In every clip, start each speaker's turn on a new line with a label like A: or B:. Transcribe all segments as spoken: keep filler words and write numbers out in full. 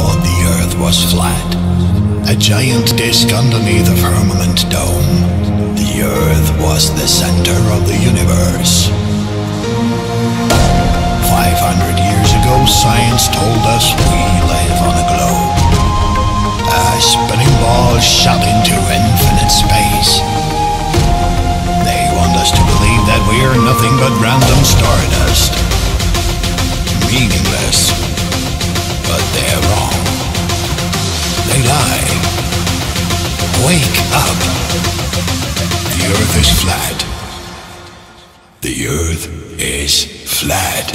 A: thought the earth was flat, a giant disk underneath a firmament dome. The earth was the center of the universe. Five hundred years ago, science told us we live on a globe, a spinning ball shot into infinite space. They want us to believe that we are nothing but random stardust, meaningless. But they're wrong. They lie. Wake up. The earth is flat. The earth is flat.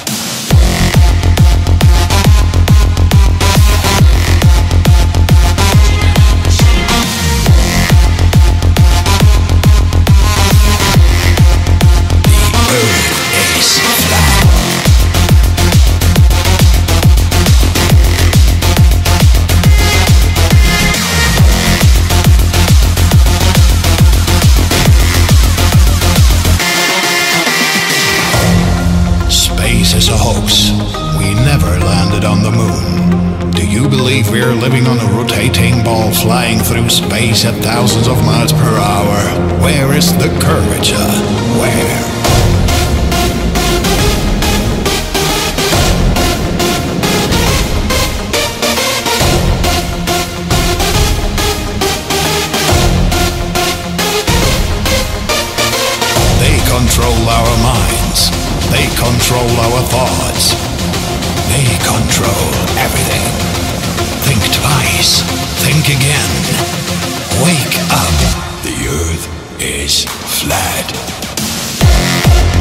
A: Is a hoax. We never landed on the moon. Do you believe we're living on a rotating ball flying through space at thousands of miles per hour? Where is the curvature? Where? They control our minds. They control our thoughts. They control everything. Think twice. Think again. Wake up. The earth is flat.